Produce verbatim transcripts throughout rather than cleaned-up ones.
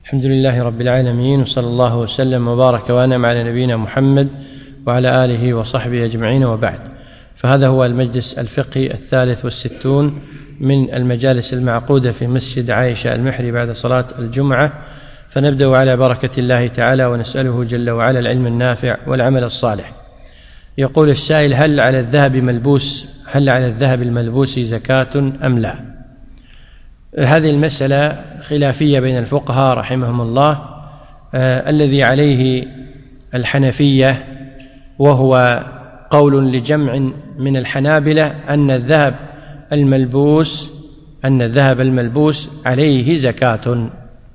الحمد لله رب العالمين، وصلى الله وسلم وبارك وانعم على نبينا محمد وعلى آله وصحبه أجمعين، وبعد. فهذا هو المجلس الفقهي الثالث والستون من المجالس المعقودة في مسجد عائشة المحري بعد صلاة الجمعة، فنبدأ على بركة الله تعالى ونسأله جل وعلا العلم النافع والعمل الصالح. يقول السائل: هل على الذهب ملبوس هل على الذهب الملبوس زكاة أم لا؟ هذه المسألة خلافية بين الفقهاء رحمهم الله. آه الذي عليه الحنفية وهو قول لجمع من الحنابلة أن الذهب الملبوس أن الذهب الملبوس عليه زكاة،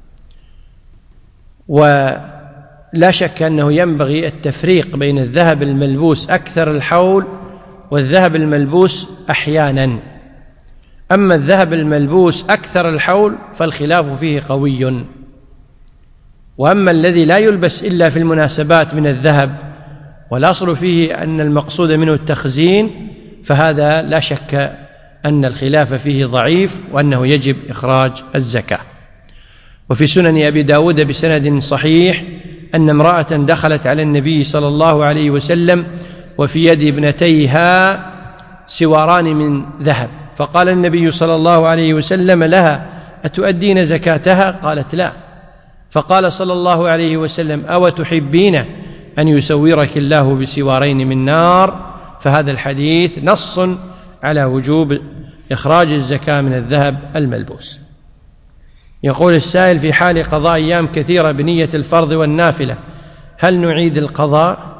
ولا شك أنه ينبغي التفريق بين الذهب الملبوس أكثر الحول والذهب الملبوس أحيانا. أما الذهب الملبوس أكثر الحول فالخلاف فيه قوي، وأما الذي لا يلبس إلا في المناسبات من الذهب والأصل فيه أن المقصود منه التخزين، فهذا لا شك أن الخلاف فيه ضعيف وأنه يجب إخراج الزكاة. وفي سنن أبي داود بسند صحيح أن امرأة دخلت على النبي صلى الله عليه وسلم وفي يد ابنتيها سواران من ذهب، فقال النبي صلى الله عليه وسلم لها: أتؤدين زكاتها؟ قالت: لا. فقال صلى الله عليه وسلم: أو تحبين أن يسورك الله بسوارين من نار؟ فهذا الحديث نص على وجوب إخراج الزكاة من الذهب الملبوس. يقول السائل: في حال قضاء أيام كثيرة بنية الفرض والنافلة هل نعيد القضاء؟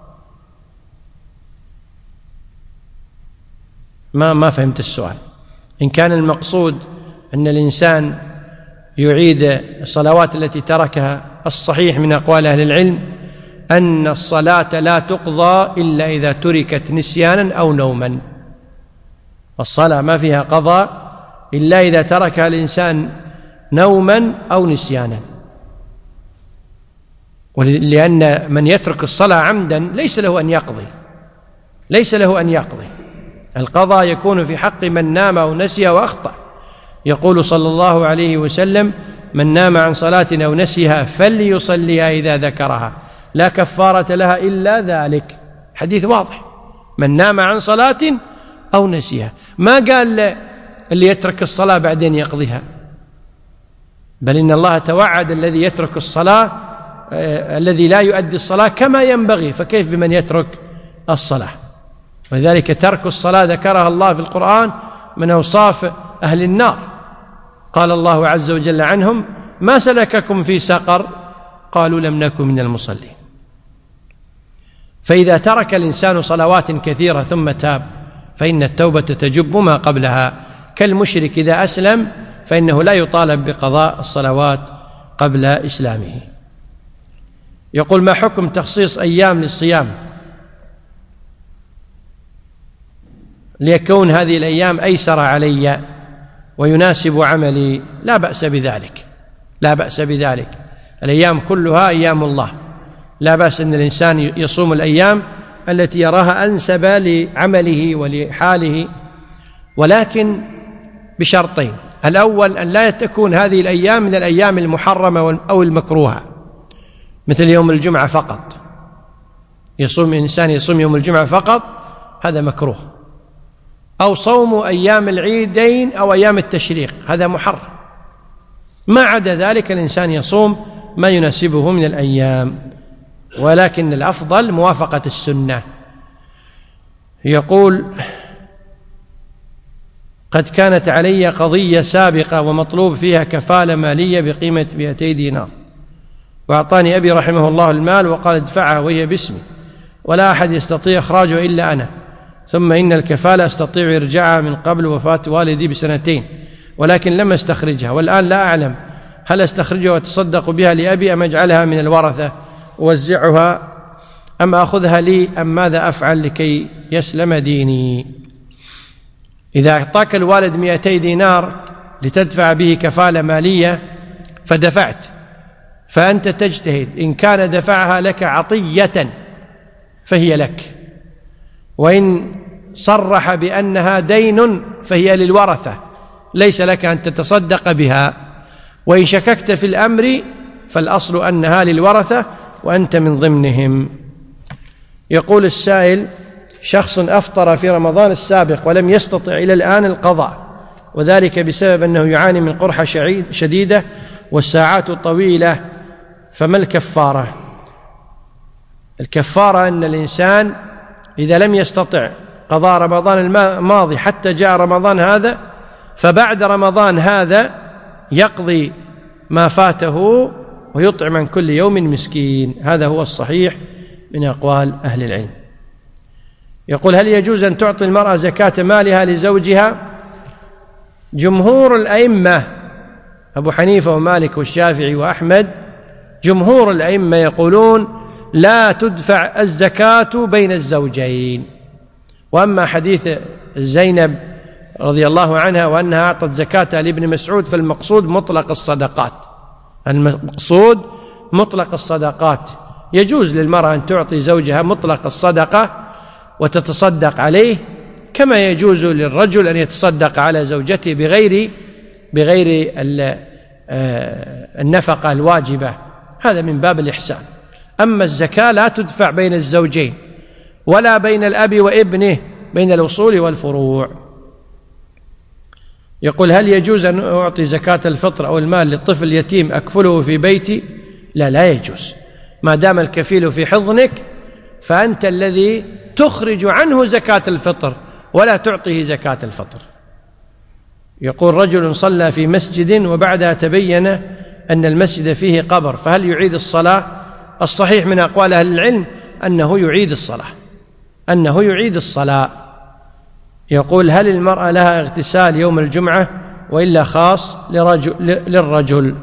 ما ما فهمت السؤال. إن كان المقصود أن الإنسان يعيد الصلوات التي تركها، الصحيح من أقوال أهل العلم أن الصلاة لا تقضى إلا إذا تركت نسيانا أو نوما. الصلاة ما فيها قضاء إلا إذا تركها الإنسان نوما أو نسيانا، ولأن من يترك الصلاة عمدا ليس له أن يقضي ليس له أن يقضي القضاء يكون في حق من نام أو نسي وأخطأ. يقول صلى الله عليه وسلم: من نام عن صلاة أو نسيها فليصليها إذا ذكرها، لا كفارة لها إلا ذلك. حديث واضح، من نام عن صلاة أو نسيها. ما قال اللي يترك الصلاة بعدين يقضيها، بل إن الله توعد الذي يترك الصلاة آه الذي لا يؤدي الصلاة كما ينبغي، فكيف بمن يترك الصلاة؟ ولذلك ترك الصلاة ذكرها الله في القرآن من أوصاف أهل النار. قال الله عز وجل عنهم: ما سلككم في سقر؟ قالوا لم نكن من المصلين. فإذا ترك الإنسان صلوات كثيرة ثم تاب فإن التوبة تجب ما قبلها، كالمشرك إذا أسلم فإنه لا يطالب بقضاء الصلوات قبل إسلامه. يقول: ما حكم تخصيص أيام للصيام ليكون هذه الأيام أيسر علي ويناسب عملي؟ لا بأس بذلك لا بأس بذلك الأيام كلها أيام الله، لا بأس أن الإنسان يصوم الأيام التي يراها أنسب لعمله ولحاله، ولكن بشرطين: الأول أن لا تكون هذه الأيام من الأيام المحرمة أو المكروهة، مثل يوم الجمعة فقط. يصوم الإنسان يصوم يوم الجمعة فقط، هذا مكروه. أو صوم أيام العيدين أو أيام التشريق، هذا محرم. ما عدا ذلك الإنسان يصوم ما يناسبه من الأيام، ولكن الأفضل موافقة السنة. يقول: قد كانت علي قضية سابقة ومطلوب فيها كفالة مالية بقيمة مئتي دينار، وأعطاني أبي رحمه الله المال وقال ادفعها وهي باسمي ولا أحد يستطيع إخراجه إلا أنا، ثم إن الكفالة أستطيع إرجاعها من قبل وفاة والدي بسنتين، ولكن لم أستخرجها، والآن لا أعلم هل أستخرجها وأتصدق بها لأبي أم أجعلها من الورثة أوزعها أم أخذها لي أم ماذا أفعل لكي يسلم ديني؟ إذا أعطاك الوالد مئتي دينار لتدفع به كفالة مالية فدفعت، فأنت تجتهد، إن كان دفعها لك عطية فهي لك، وإن صرح بأنها دين فهي للورثة، ليس لك أن تتصدق بها. وإن شككت في الأمر فالأصل أنها للورثة وأنت من ضمنهم. يقول السائل: شخص أفطر في رمضان السابق ولم يستطع إلى الآن القضاء، وذلك بسبب أنه يعاني من قرحة شديدة والساعات طويلة، فما الكفارة؟ الكفارة أن الإنسان إذا لم يستطع قضاء رمضان الماضي حتى جاء رمضان هذا، فبعد رمضان هذا يقضي ما فاته ويطعم عن كل يوم مسكين. هذا هو الصحيح من أقوال أهل العلم. يقول: هل يجوز أن تعطي المرأة زكاة مالها لزوجها؟ جمهور الأئمة أبو حنيفة ومالك والشافعي وأحمد، جمهور الأئمة يقولون لا تدفع الزكاة بين الزوجين. وأما حديث زينب رضي الله عنها وأنها أعطت زكاة لابن مسعود فالمقصود مطلق الصدقات، المقصود مطلق الصدقات. يجوز للمرأة أن تعطي زوجها مطلق الصدقة وتتصدق عليه، كما يجوز للرجل أن يتصدق على زوجته بغير بغير النفقة الواجبة، هذا من باب الإحسان. أما الزكاة لا تدفع بين الزوجين ولا بين الأب وابنه، بين الأصول والفروع. يقول: هل يجوز أن أعطي زكاة الفطر أو المال للطفل يتيم أكفله في بيتي؟ لا، لا يجوز. ما دام الكفيل في حضنك فأنت الذي تخرج عنه زكاة الفطر ولا تعطيه زكاة الفطر. يقول: رجل صلى في مسجد وبعدها تبين أن المسجد فيه قبر، فهل يعيد الصلاة؟ الصحيح من أقوال أهل العلم أنه يعيد الصلاة أنه يعيد الصلاة. يقول: هل المرأة لها اغتسال يوم الجمعة وإلا خاص لرجل للرجل؟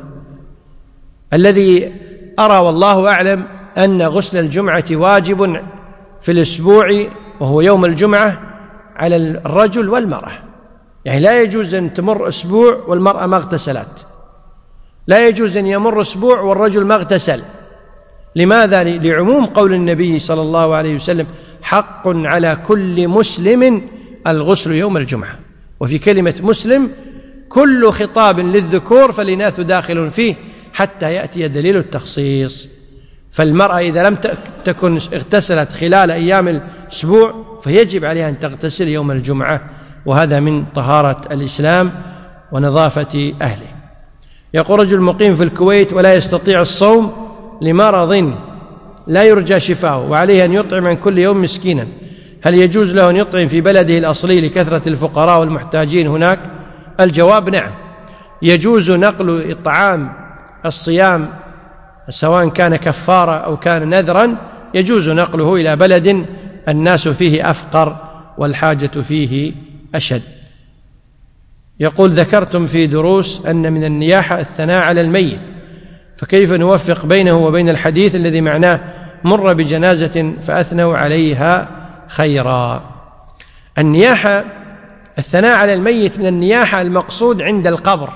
الذي أرى والله أعلم أن غسل الجمعة واجب في الأسبوع وهو يوم الجمعة على الرجل والمرأة، يعني لا يجوز أن تمر أسبوع والمرأة ما اغتسلت، لا يجوز أن يمر أسبوع والرجل ما اغتسل. لماذا؟ لعموم قول النبي صلى الله عليه وسلم: حق على كل مسلم الغسل يوم الجمعة. وفي كلمة مسلم كل خطاب للذكور فالإناث داخل فيه حتى يأتي دليل التخصيص. فالمرأة إذا لم تكن اغتسلت خلال أيام الأسبوع فيجب عليها أن تغتسل يوم الجمعة، وهذا من طهارة الإسلام ونظافة أهله. يقول: رجل مقيم في الكويت ولا يستطيع الصوم لمرض لا يرجى شفاؤه وعليه أن يطعم عن كل يوم مسكينا، هل يجوز له أن يطعم في بلده الأصلي لكثرة الفقراء والمحتاجين هناك؟ الجواب: نعم، يجوز نقل إطعام الصيام سواء كان كفارة أو كان نذرا، يجوز نقله إلى بلد الناس فيه أفقر والحاجة فيه أشد. يقول: ذكرتم في دروس أن من النياحة الثناء على الميت، فكيف نوفق بينه وبين الحديث الذي معناه مر بجنازة فأثنوا عليها خيرا؟ النياحة الثناء على الميت من النياحة المقصود عند القبر،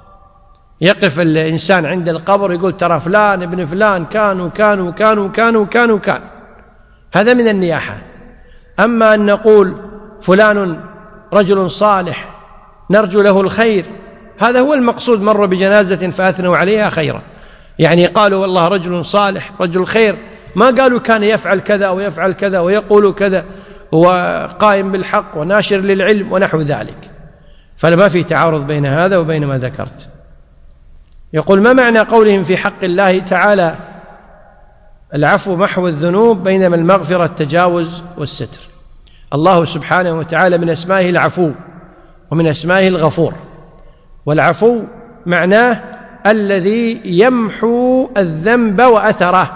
يقف الإنسان عند القبر يقول: ترى فلان ابن فلان كانوا كانوا كانوا كانوا كانوا كان، هذا من النياحة. أما أن نقول فلان رجل صالح نرجو له الخير، هذا هو المقصود، مر بجنازة فأثنوا عليها خيرا، يعني قالوا والله رجل صالح رجل خير، ما قالوا كان يفعل كذا ويفعل كذا ويقول كذا وقائم بالحق وناشر للعلم ونحو ذلك، فما في تعارض بين هذا وبين ما ذكرت. يقول: ما معنى قولهم في حق الله تعالى العفو محو الذنوب بينما المغفرة التجاوز والستر؟ الله سبحانه وتعالى من أسمائه العفو ومن أسمائه الغفور، والعفو معناه الذي يمحو الذنب وأثره،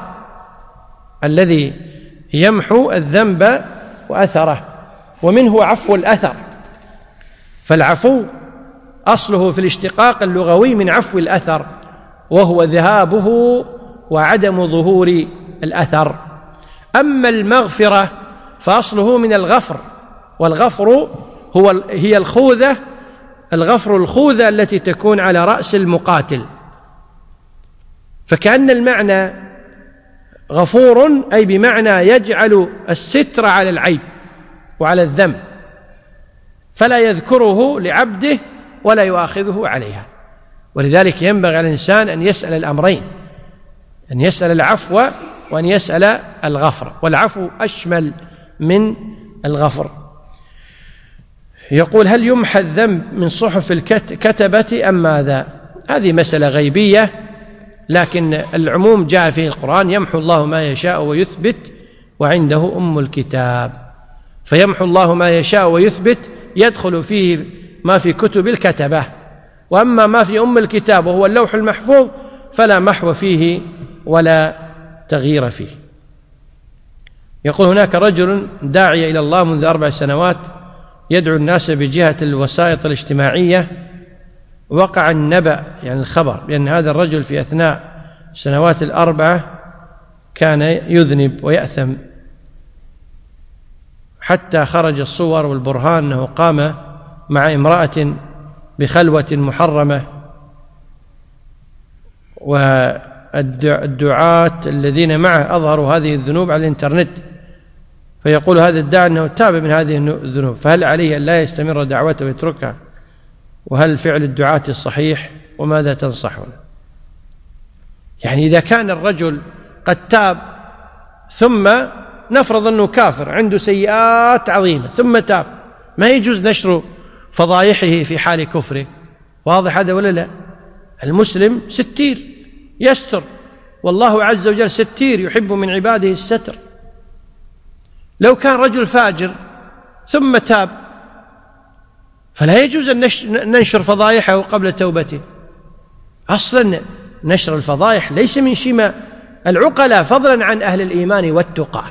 الذي يمحو الذنب وأثره، ومنه عفو الأثر. فالعفو أصله في الاشتقاق اللغوي من عفو الأثر، وهو ذهابه وعدم ظهور الأثر. أما المغفرة فأصله من الغفر، والغفر هو هي الخوذة، الغفر الخوذة التي تكون على رأس المقاتل. فكأن المعنى غفور أي بمعنى يجعل الستر على العيب وعلى الذنب، فلا يذكره لعبده ولا يؤاخذه عليها. ولذلك ينبغي على الإنسان أن يسأل الأمرين، أن يسأل العفو وأن يسأل الغفر، والعفو أشمل من الغفر. يقول: هل يمحى الذنب من صحف الكتبة أم ماذا؟ هذه مسألة غيبية، لكن العموم جاء فيه القرآن: يمحو الله ما يشاء ويثبت وعنده أم الكتاب. فيمحو الله ما يشاء ويثبت يدخل فيه ما في كتب الكتبة، وأما ما في أم الكتاب وهو اللوح المحفوظ فلا محو فيه ولا تغيير فيه. يقول: هناك رجل داعية إلى الله منذ أربع سنوات يدعو الناس بجهة الوسائط الاجتماعية. وقع النبأ يعني الخبر بأن هذا الرجل في أثناء السنوات الأربعة كان يذنب ويأثم، حتى خرج الصور والبرهان أنه قام مع امرأة بخلوة محرمة، والدعاة الذين معه أظهروا هذه الذنوب على الإنترنت. فيقول هذا الداعي أنه تاب من هذه الذنوب، فهل عليه أن لا يستمر دعوته ويتركها؟ وهل فعل الدعاة الصحيح؟ وماذا تنصحون؟ يعني إذا كان الرجل قد تاب، ثم نفرض أنه كافر عنده سيئات عظيمة ثم تاب، ما يجوز نشر فضائحه في حال كفره. واضح هذا ولا لا؟ المسلم ستير يستر، والله عز وجل ستير يحب من عباده الستر. لو كان رجل فاجر ثم تاب فلا يجوز أن ننشر فضائحه قبل توبته. أصلا نشر الفضائح ليس من شيمة العقلاء، فضلا عن أهل الإيمان والتقى،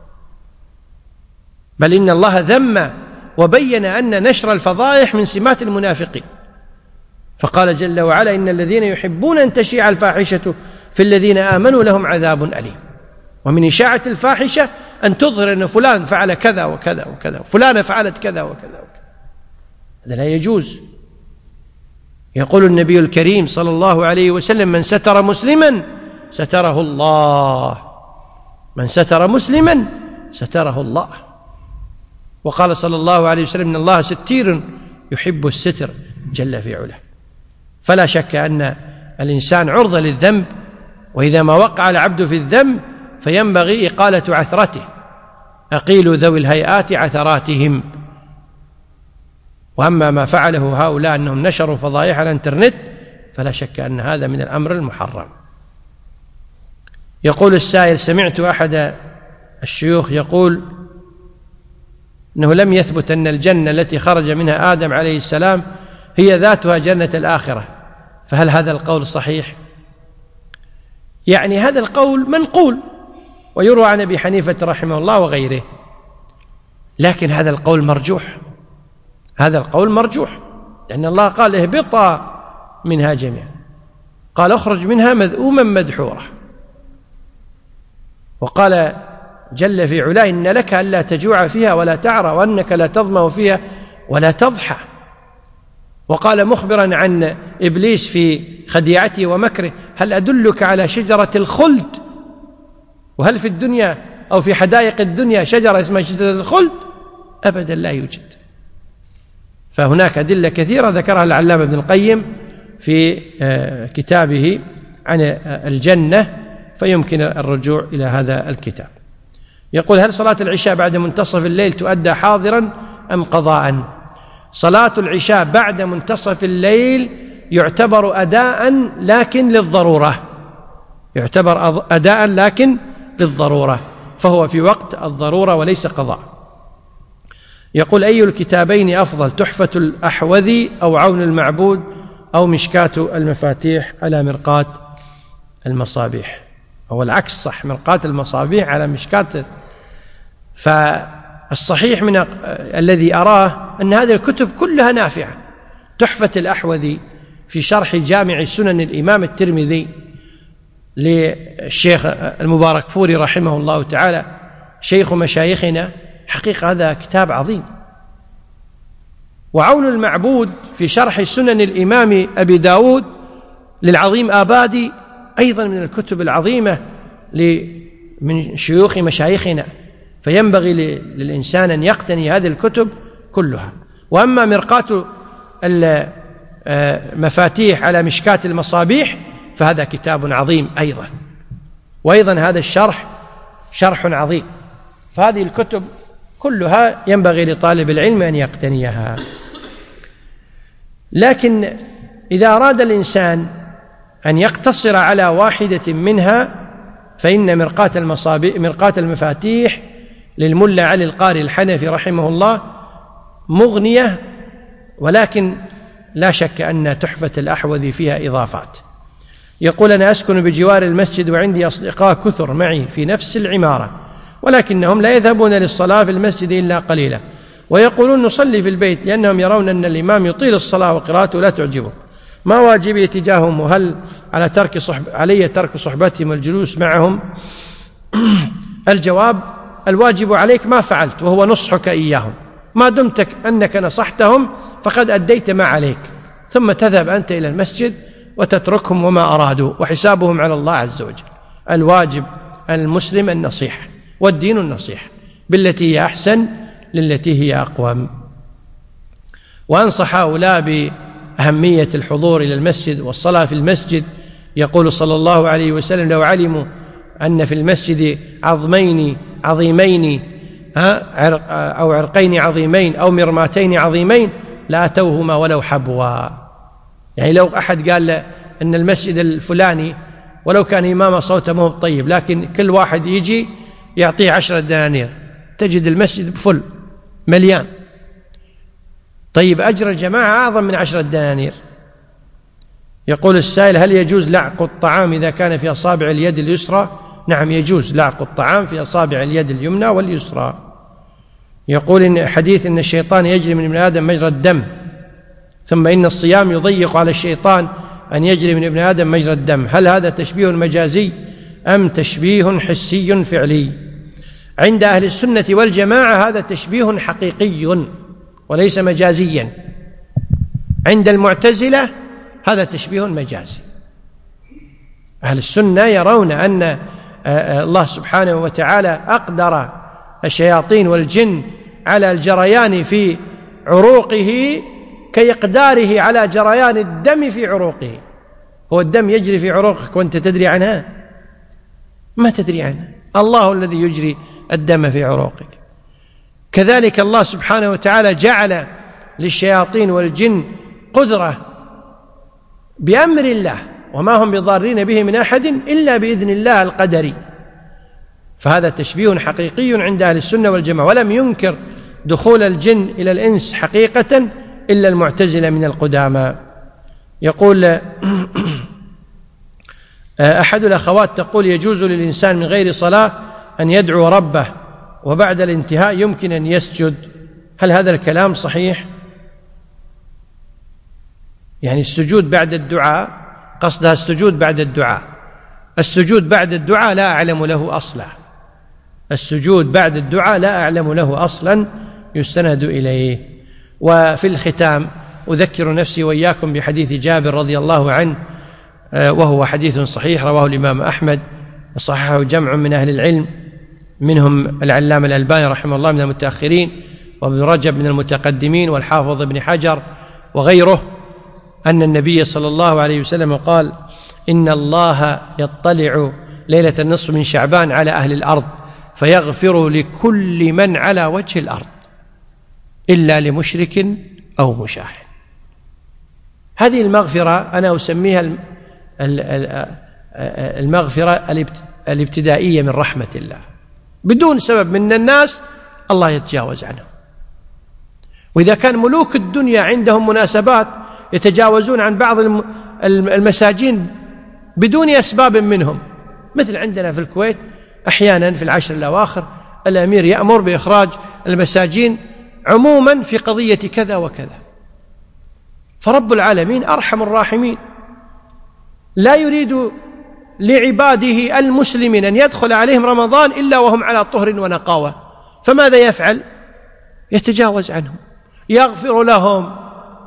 بل إن الله ذم وبين أن نشر الفضائح من سمات المنافقين، فقال جل وعلا: إن الذين يحبون أن تشيع الفاحشة في الذين آمنوا لهم عذاب أليم. ومن إشاعة الفاحشة أن تظهر أن فلان فعل كذا وكذا وكذا، وفلانة فعلت كذا وكذا وكذا، هذا لا يجوز. يقول النبي الكريم صلى الله عليه وسلم: من ستر مسلما ستره الله، من ستر مسلما ستره الله. وقال صلى الله عليه وسلم: إن الله ستير يحب الستر جل في علاه. فلا شك أن الإنسان عرضة للذنب، وإذا ما وقع العبد في الذنب فينبغي إقالة عثرته. أقيلوا ذوي الهيئات عثراتهم. وأما ما فعله هؤلاء أنهم نشروا فضائح على الانترنت فلا شك أن هذا من الأمر المحرم. يقول السائل: سمعت أحد الشيوخ يقول أنه لم يثبت أن الجنة التي خرج منها آدم عليه السلام هي ذاتها جنة الآخرة، فهل هذا القول صحيح؟ يعني هذا القول منقول ويروى عن أبي حنيفة رحمه الله وغيره، لكن هذا القول مرجوح، هذا القول مرجوح، لأن الله قال: اهبطا منها جميعا، قال: اخرج منها مذءوما مدحورا، وقال جل في علاه: إن لك ألا تجوع فيها ولا تعرى وأنك لا تظمأ فيها ولا تضحى. وقال مخبرا عن إبليس في خديعته ومكره: هل أدلك على شجرة الخلد؟ وهل في الدنيا أو في حدائق الدنيا شجرة اسمها شجرة الخلد؟ أبدا لا يوجد. فهناك أدلة كثيرة ذكرها العلامة ابن القيم في كتابه عن الجنة، فيمكن الرجوع إلى هذا الكتاب. يقول: هل صلاة العشاء بعد منتصف الليل تؤدى حاضرا أم قضاء؟ صلاة العشاء بعد منتصف الليل يعتبر أداء لكن للضرورة، يعتبر أداء لكن للضرورة، فهو في وقت الضرورة وليس قضاء. يقول: أي الكتابين أفضل، تحفة الأحوذي أو عون المعبود أو مشكاة المفاتيح على مرقاة المصابيح؟ هو العكس صح، مرقاة المصابيح على مشكاة. فالصحيح من الذي أراه أن هذه الكتب كلها نافعة. تحفة الأحوذي في شرح جامع سنن الإمام الترمذي للشيخ المباركفوري رحمه الله تعالى، شيخ مشايخنا، حقيقة هذا كتاب عظيم. وعون المعبود في شرح سنن الإمام أبي داود للعظيم آبادي أيضا من الكتب العظيمة من شيوخ مشايخنا، فينبغي للإنسان أن يقتني هذه الكتب كلها. وأما مرقاة المفاتيح على مشكاة المصابيح فهذا كتاب عظيم أيضا، وأيضا هذا الشرح شرح عظيم. فهذه الكتب كلها ينبغي لطالب العلم أن يقتنيها. لكن إذا أراد الإنسان أن يقتصر على واحدة منها فإن مرقاة المصابيح مرقاة المفاتيح للملا علي القاري الحنفي رحمه الله مغنية، ولكن لا شك أن تحفة الأحوذي فيها إضافات. يقول: أنا أسكن بجوار المسجد وعندي أصدقاء كثر معي في نفس العمارة، ولكنهم لا يذهبون للصلاة في المسجد إلا قليلا، ويقولون نصلي في البيت لأنهم يرون أن الإمام يطيل الصلاة وقراءته لا تعجبه. ما واجبي تجاههم؟ وهل على ترك صحب علي ترك صحبتهم والجلوس معهم؟ الجواب: الواجب عليك ما فعلت، وهو نصحك إياهم. ما دمت أنك نصحتهم فقد أديت ما عليك، ثم تذهب أنت إلى المسجد وتتركهم وما أرادوا، وحسابهم على الله عز وجل. الواجب المسلم النصيحة، والدين النصيحة بالتي هي أحسن للتي هي أقوم. وأنصح هؤلاء بأهمية الحضور إلى المسجد والصلاة في المسجد. يقول صلى الله عليه وسلم: لو علموا أن في المسجد عظمين عظيمين أو عرقين عظيمين أو مرماتين عظيمين لأتوهما ولو حبوا. يعني لو أحد قال أن المسجد الفلاني ولو كان إمام صوته مو طيب، لكن كل واحد يجي يعطيه عشرة دنانير، تجد المسجد بفل مليان. طيب أجر الجماعة أعظم من عشرة دنانير. يقول السائل: هل يجوز لعق الطعام إذا كان في أصابع اليد اليسرى؟ نعم، يجوز لعق الطعام في أصابع اليد اليمنى واليسرى. يقول إن حديث إن الشيطان يجري من ابن آدم مجرى الدم، ثم إن الصيام يضيق على الشيطان أن يجري من ابن آدم مجرى الدم، هل هذا تشبيه مجازي أم تشبيه حسي فعلي؟ عند أهل السنة والجماعة هذا تشبيه حقيقي وليس مجازيا. عند المعتزلة هذا تشبيه مجازي. أهل السنة يرون أن الله سبحانه وتعالى أقدر الشياطين والجن على الجريان في عروقه كإقداره على جريان الدم في عروقه. هو الدم يجري في عروقك وأنت تدري عنها؟ ما تدري عنها، الله الذي يجري الدم في عروقك. كذلك الله سبحانه وتعالى جعل للشياطين والجن قدرة بأمر الله، وما هم بضارين به من أحد إلا بإذن الله القدري. فهذا تشبيه حقيقي عند أهل السنة والجماعة، ولم ينكر دخول الجن إلى الإنس حقيقة إلا المعتزلة من القدامى. يقول أحد الأخوات تقول: يجوز للإنسان من غير صلاة أن يدعو ربه وبعد الانتهاء يمكن أن يسجد، هل هذا الكلام صحيح؟ يعني السجود بعد الدعاء، قصدها السجود بعد الدعاء. السجود بعد الدعاء لا أعلم له أصلا، السجود بعد الدعاء لا أعلم له أصلا يستند إليه. وفي الختام أذكر نفسي وإياكم بحديث جابر رضي الله عنه، وهو حديث صحيح رواه الإمام أحمد وصححه جمع من أهل العلم، منهم العلامة الألباني رحمه الله من المتأخرين، وابن رجب من المتقدمين، والحافظ ابن حجر وغيره، أن النبي صلى الله عليه وسلم قال: إن الله يطلع ليلة النصف من شعبان على أهل الأرض فيغفر لكل من على وجه الأرض إلا لمشرك أو مشاح. هذه المغفرة أنا أسميها المغفرة الابتدائية من رحمة الله، بدون سبب من الناس الله يتجاوز عنهم. وإذا كان ملوك الدنيا عندهم مناسبات يتجاوزون عن بعض المساجين بدون أسباب منهم، مثل عندنا في الكويت أحيانا في العشر الأواخر الأمير يأمر بإخراج المساجين عموما في قضية كذا وكذا. فرب العالمين أرحم الراحمين، لا يريد لعباده المسلمين أن يدخل عليهم رمضان إلا وهم على طهر ونقاوة، فماذا يفعل؟ يتجاوز عنهم، يغفر لهم.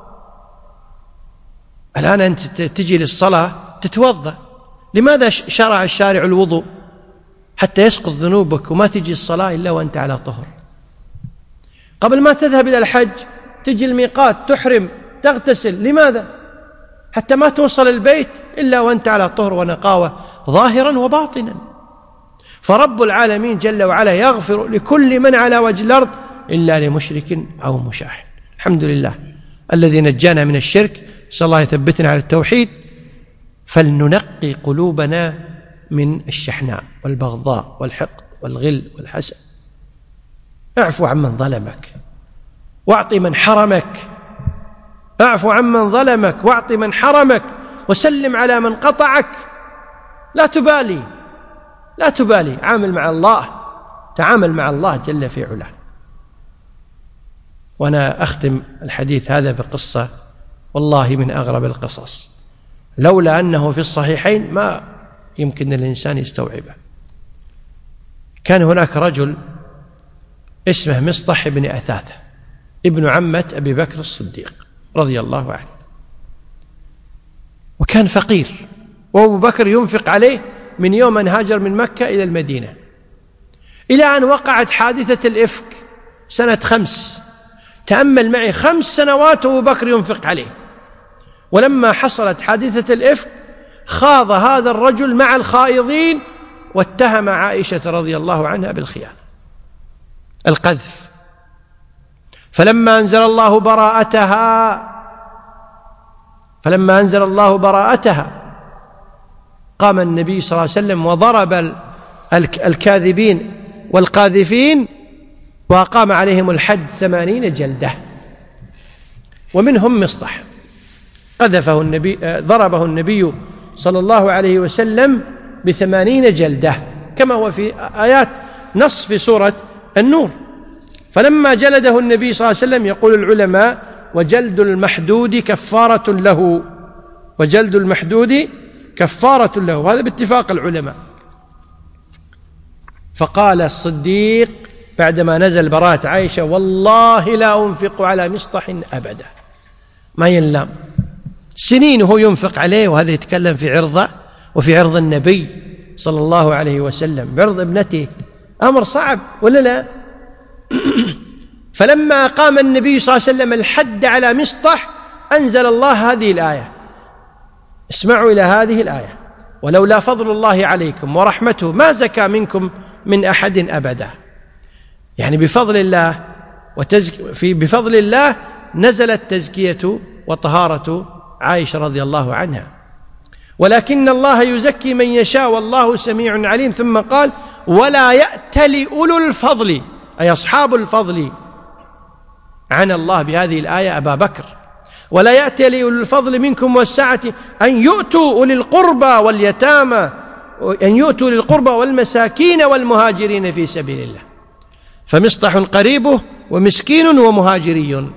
الآن أنت تجي للصلاة تتوضأ، لماذا شرع الشارع الوضوء؟ حتى يسقط ذنوبك وما تجي الصلاة إلا وأنت على طهر. قبل ما تذهب إلى الحج تجي الميقات تحرم تغتسل، لماذا؟ حتى ما توصل البيت إلا وأنت على طهر ونقاوة ظاهرا وباطنا. فرب العالمين جل وعلا يغفر لكل من على وجه الأرض إلا لمشرك أو مشاحن. الحمد لله الذي نجانا من الشرك، نسأل الله يثبتنا على التوحيد. فلننقي قلوبنا من الشحناء والبغضاء والحقد والغل والحسد. اعفو عمن ظلمك واعطي من حرمك، اعفو عمن ظلمك واعطي من حرمك، وسلم على من قطعك. لا تبالي لا تبالي، عامل مع الله، تعامل مع الله جل في علاه. وأنا أختم الحديث هذا بقصة والله من أغرب القصص، لولا أنه في الصحيحين ما يمكن الإنسان يستوعبه. كان هناك رجل اسمه مصطح بن أثاثة ابن عمة أبي بكر الصديق رضي الله عنه، وكان فقير، وأبو بكر ينفق عليه من يوم أن هاجر من مكة إلى المدينة، إلى أن وقعت حادثة الإفك سنة خمس. تأمل معي، خمس سنوات وأبو بكر ينفق عليه. ولما حصلت حادثة الإفك خاض هذا الرجل مع الخائضين واتهم عائشة رضي الله عنها بالخيانة، القذف. فلما أنزل الله براءتها فلما أنزل الله براءتها قام النبي صلى الله عليه وسلم وضرب الكاذبين والقاذفين وأقام عليهم الحد ثمانين جلدة، ومنهم مصطح قذفه النبي ضربه النبي صلى الله عليه وسلم بثمانين جلدة كما هو في آيات نص في سورة النور. فلما جلده النبي صلى الله عليه وسلم يقول العلماء: وجلد المحدود كفارة له، وجلد المحدود كفارة له، وهذا باتفاق العلماء. فقال الصديق بعدما نزل براءة عائشة: والله لا أنفق على مصطح أبدا. ما ينلام، سنين وهو ينفق عليه، وهذا يتكلم في عرضه وفي عرض النبي صلى الله عليه وسلم، بعرض ابنته، أمر صعب ولا لا؟ فلما قام النبي صلى الله عليه وسلم الحد على مصطح أنزل الله هذه الآية. اسمعوا إلى هذه الآية: ولولا فضل الله عليكم ورحمته ما زكى منكم من أحد أبدا. يعني بفضل الله وتزك... في بفضل الله نزلت تزكية وطهارة عائشة رضي الله عنها، ولكن الله يزكي من يشاء والله سميع عليم. ثم قال: ولا يأتل أولو الفضل، أي أصحاب الفضل، عن الله بهذه الآية أبا بكر: ولا يأتل أولو الفضل منكم والسعة أن يؤتوا أولي القربى واليتامى أن يؤتوا للقربى والمساكين والمهاجرين في سبيل الله. فمصطح قريبه ومسكين ومهاجري.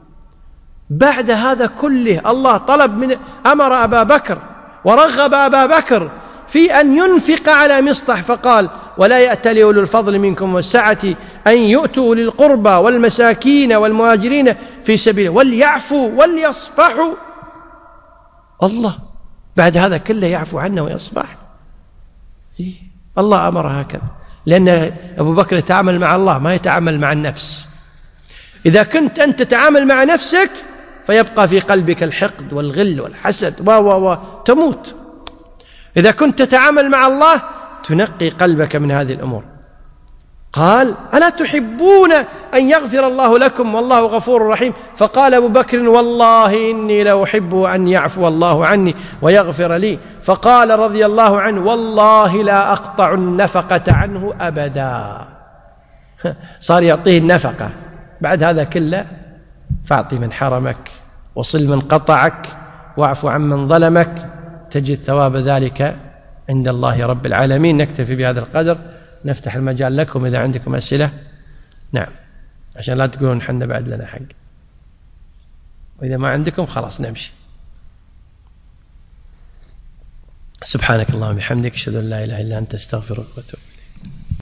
بعد هذا كله الله طلب من أمر أبا بكر ورغب أبا بكر في أن ينفق على مصطح، فقال: ولا يأتل أولو الفضل منكم والسعة أن يؤتوا للقربى والمساكين والمهاجرين في سبيله وليعفوا وليصفحوا. الله بعد هذا كله يعفو عنه ويصفح؟ إيه؟ الله أمر هكذا، لأن أبو بكر يتعامل مع الله ما يتعامل مع النفس. إذا كنت أنت تتعامل مع نفسك فيبقى في قلبك الحقد والغل والحسد و و و تموت. إذا كنت تتعامل مع الله تنقي قلبك من هذه الأمور. قال: ألا تحبون أن يغفر الله لكم والله غفور رحيم؟ فقال أبو بكر: والله إني لأحب أن يعفو الله عني ويغفر لي. فقال رضي الله عنه: والله لا أقطع النفقة عنه أبدا. صار يعطيه النفقة. بعد هذا كله فاعطي من حرمك وصل من قطعك واعف عن من ظلمك، تجد ثواب ذلك عند الله رب العالمين. نكتفي بهذا القدر، نفتح المجال لكم إذا عندكم أسئلة. نعم، عشان لا تقولون حنا بعد لنا حق، وإذا ما عندكم خلاص نمشي. سبحانك اللهم وبحمدك، أشهد أن لا إله إلا أنت، أستغفرك وأتوب.